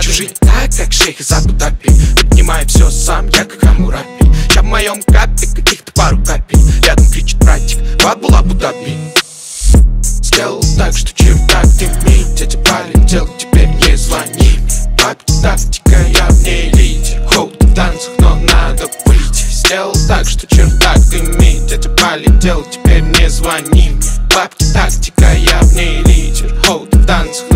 Хочу жить так, как шейх из Абу-Даби. Поднимаю все сам, я как Хаммурапи. Ща в моем капе каких-то пару капель. Рядом кричит братик, бабул Абу-Даби. Сделал так, что чердак дымит. Дядя полетел, теперь не звони. Папе тактика, я в ней лидер. Хоут в танцах, но надо выйти. Сделал так, что чердак дымит. Дядя полетел, теперь не звони. Папе тактика, я в ней лидер. Хоут в танцах,